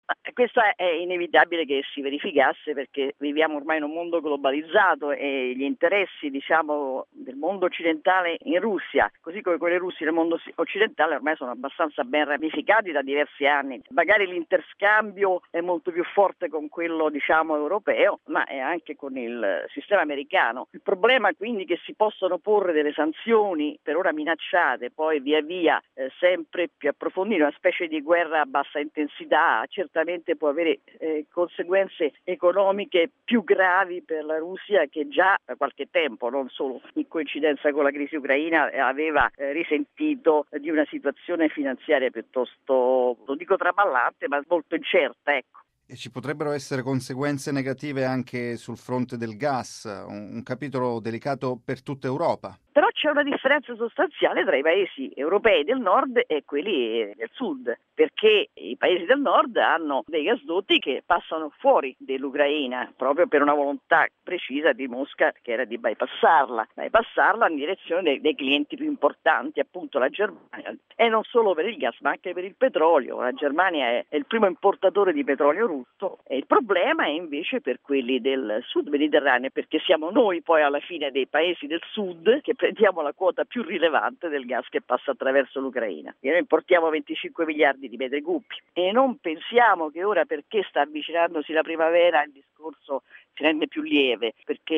Questo è inevitabile che si verificasse perché viviamo ormai in un mondo globalizzato e gli interessi, del mondo occidentale in Russia, così come quelli russi nel mondo occidentale, ormai sono abbastanza ben ramificati da diversi anni. Magari l'interscambio è molto più forte con quello, europeo, ma è anche con il sistema americano. Il problema quindi è che si possono porre delle sanzioni per ora minacciate, poi via via sempre più approfondire, una specie di guerra a bassa intensità, certamente può avere conseguenze economiche più gravi per la Russia, che già da qualche tempo, non solo in coincidenza con la crisi ucraina, aveva risentito di una situazione finanziaria piuttosto, non dico traballante, ma molto incerta, ecco. E ci potrebbero essere conseguenze negative anche sul fronte del gas, un capitolo delicato per tutta Europa. Però c'è una differenza sostanziale tra i paesi europei del nord e quelli del sud, perché i paesi del nord hanno dei gasdotti che passano fuori dell'Ucraina, proprio per una volontà precisa di Mosca, che era di bypassarla in direzione dei clienti più importanti, appunto la Germania, e non solo per il gas ma anche per il petrolio. La Germania è il primo importatore di petrolio russo, e il problema è invece per quelli del sud mediterraneo, perché siamo noi poi alla fine dei paesi del sud che prendiamo la quota più rilevante del gas che passa attraverso l'Ucraina. E noi importiamo 25 miliardi di metri cubi, e non pensiamo che ora, perché sta avvicinandosi la primavera, il discorso si rende più lieve, perché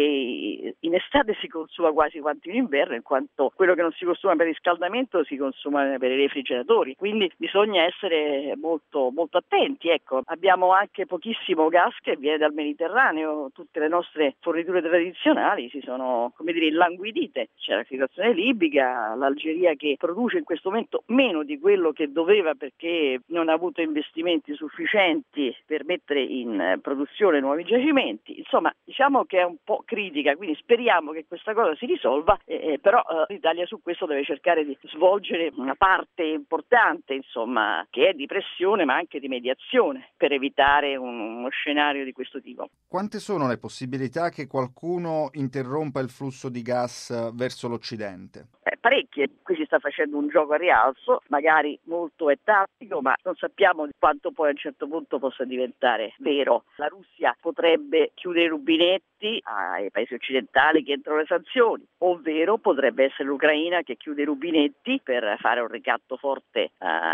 in estate si consuma quasi quanto in inverno, in quanto quello che non si consuma per il riscaldamento si consuma per i refrigeratori, quindi bisogna essere molto, molto attenti. Ecco, abbiamo anche pochissimo gas che viene dal Mediterraneo, tutte le nostre forniture tradizionali si sono, illanguidite. C'è la situazione libica, l'Algeria che produce in questo momento meno di quello che doveva perché non ha avuto investimenti sufficienti per mettere in produzione nuovi giacimenti. Insomma, diciamo che è un po' critica, quindi speriamo che questa cosa si risolva, però l'Italia su questo deve cercare di svolgere una parte importante, insomma, che è di pressione ma anche di mediazione per evitare uno scenario di questo tipo. Quante sono le possibilità che qualcuno interrompa il flusso di gas verso l'Occidente? Parecchie. Qui si sta facendo un gioco a rialzo, magari molto è tattico, ma non sappiamo quanto poi a un certo punto possa diventare vero. La Russia potrebbe chiudere i rubinetti ai paesi occidentali che entrano le sanzioni, ovvero potrebbe essere l'Ucraina che chiude i rubinetti per fare un ricatto forte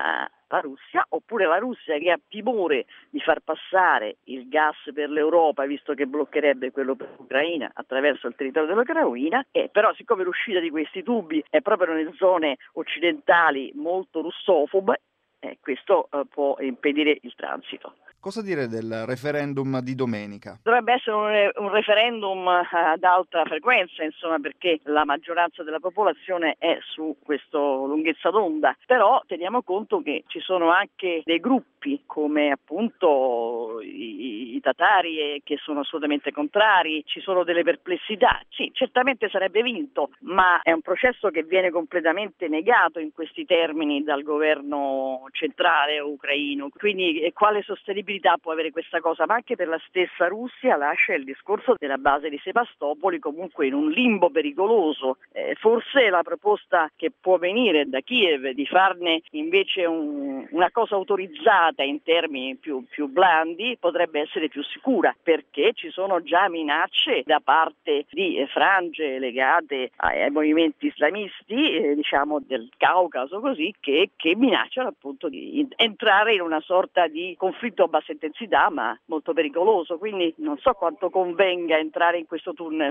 la Russia, oppure la Russia che ha timore di far passare il gas per l'Europa, visto che bloccherebbe quello per l'Ucraina attraverso il territorio dell'Ucraina, e però siccome l'uscita di questi tubi è proprio nelle zone occidentali molto russofobe, questo può impedire il transito. Cosa dire del referendum di domenica? Dovrebbe essere un referendum ad alta frequenza, insomma, perché la maggioranza della popolazione è su questa lunghezza d'onda, però teniamo conto che ci sono anche dei gruppi come appunto i tatari che sono assolutamente contrari, ci sono delle perplessità. Sì, certamente sarebbe vinto, ma è un processo che viene completamente negato in questi termini dal governo centrale ucraino, quindi quale sostenibilità può avere questa cosa? Ma anche per la stessa Russia lascia il discorso della base di Sebastopoli comunque in un limbo pericoloso. Forse la proposta che può venire da Kiev di farne invece una cosa autorizzata in termini più blandi potrebbe essere più sicura, perché ci sono già minacce da parte di frange legate ai movimenti islamisti, del Caucaso, così che minacciano appunto di entrare in una sorta di conflitto a bassa intensità ma molto pericoloso, quindi non so quanto convenga entrare in questo tunnel.